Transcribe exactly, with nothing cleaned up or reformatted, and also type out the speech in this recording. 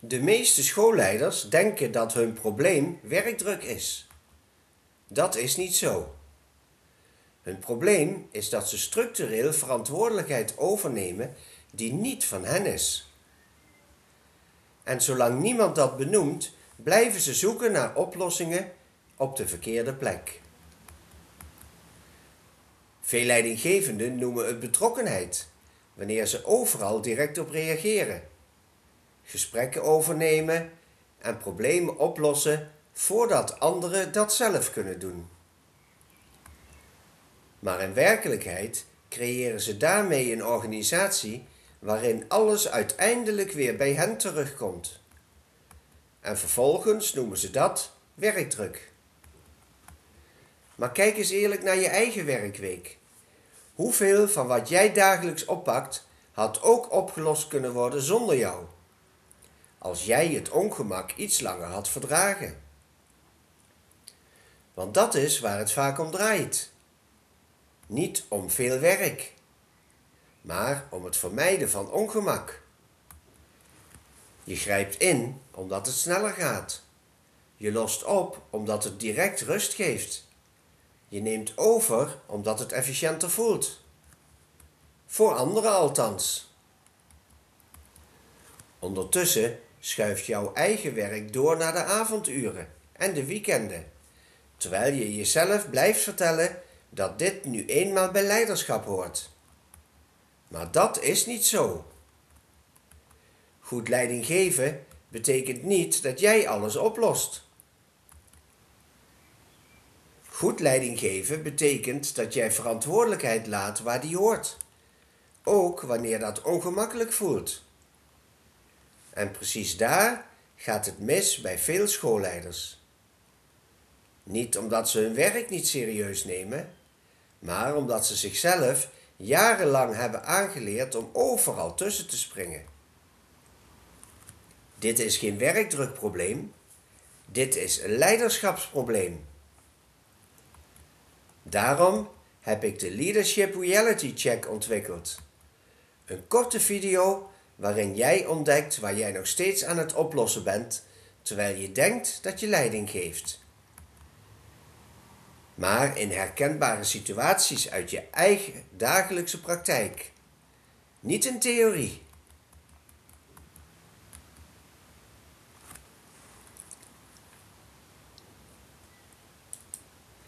De meeste schoolleiders denken dat hun probleem werkdruk is. Dat is niet zo. Hun probleem is dat ze structureel verantwoordelijkheid overnemen die niet van hen is. En zolang niemand dat benoemt, blijven ze zoeken naar oplossingen op de verkeerde plek. Veel leidinggevenden noemen het betrokkenheid, wanneer ze overal direct op reageren, gesprekken overnemen en problemen oplossen voordat anderen dat zelf kunnen doen. Maar in werkelijkheid creëren ze daarmee een organisatie waarin alles uiteindelijk weer bij hen terugkomt. En vervolgens noemen ze dat werkdruk. Maar kijk eens eerlijk naar je eigen werkweek. Hoeveel van wat jij dagelijks oppakt had ook opgelost kunnen worden zonder jou, als jij het ongemak iets langer had verdragen? Want dat is waar het vaak om draait. Niet om veel werk, maar om het vermijden van ongemak. Je grijpt in omdat het sneller gaat. Je lost op omdat het direct rust geeft. Je neemt over omdat het efficiënter voelt. Voor anderen althans. Ondertussen schuift jouw eigen werk door naar de avonduren en de weekenden, terwijl je jezelf blijft vertellen dat dit nu eenmaal bij leiderschap hoort. Maar dat is niet zo. Goed leiding geven betekent niet dat jij alles oplost. Goed leiding geven betekent dat jij verantwoordelijkheid laat waar die hoort, ook wanneer dat ongemakkelijk voelt. En precies daar gaat het mis bij veel schoolleiders. Niet omdat ze hun werk niet serieus nemen, maar omdat ze zichzelf jarenlang hebben aangeleerd om overal tussen te springen. Dit is geen werkdrukprobleem, dit is een leiderschapsprobleem. Daarom heb ik de Leadership Reality Check ontwikkeld. Een korte video waarin jij ontdekt waar jij nog steeds aan het oplossen bent, terwijl je denkt dat je leiding geeft. Maar in herkenbare situaties uit je eigen dagelijkse praktijk. Niet in theorie.